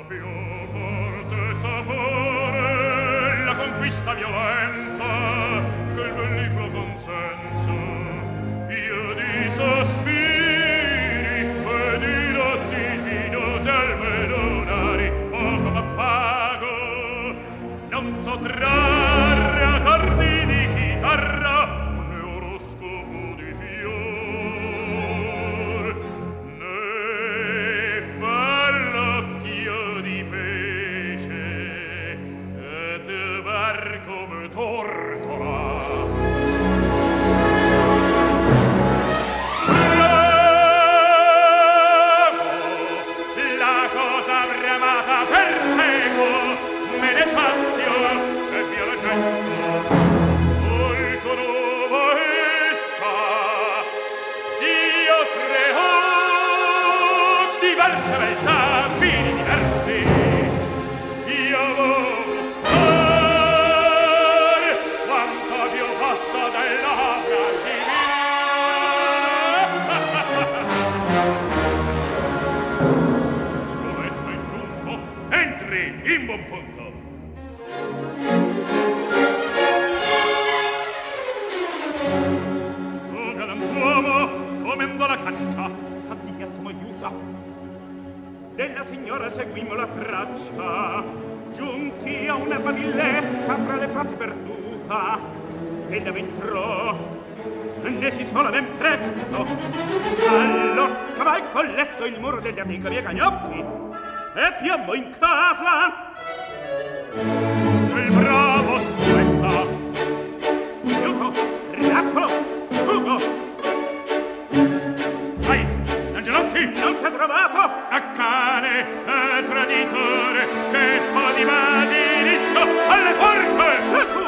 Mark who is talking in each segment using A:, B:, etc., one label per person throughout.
A: più forte sapore la conquista violenta che il mellifluo consenso io di sospiri e di lattiginosi almedonari poco ma pago non so trarre accordi di chitarra né oroscopo di fior né farlocchio di pesce et bar come tortola. Bravo! La cosa bramata perseguo, me ne sazio e via la gente. Molto nuova esca, io creo diverse beltà, vini diversi. Io voglio star quanto più posso dell'opera divina. Spoletto in giunto, entri in buon punto. Oh, galantuomo, comendo la caccia.
B: Santi piazza m'aiuta. Della signora seguimmo la traccia, giunti a un'erba villetta tra le frate perduta. Ella v'entrò, ne si sola ben presto. Allor scavalco lesto il muro degli articoli e cagnocchi e piombo in casa.
A: Il bravo Spoletta.
B: Aiuto, rattolo, fugo.
A: Vai, Angelotti.
B: Non c'è trovato.
A: A cane, a traditore, ceppo di basilisco, alle forche!
B: Gesù!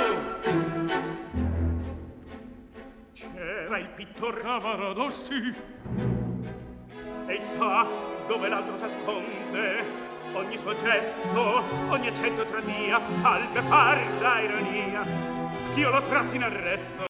B: C'era il pittore
A: Cavaradossi.
B: e sa dove l'altro s'asconde. Ogni suo gesto, ogni accento tradia tal beffarda ironia ch'io lo trassi in arresto.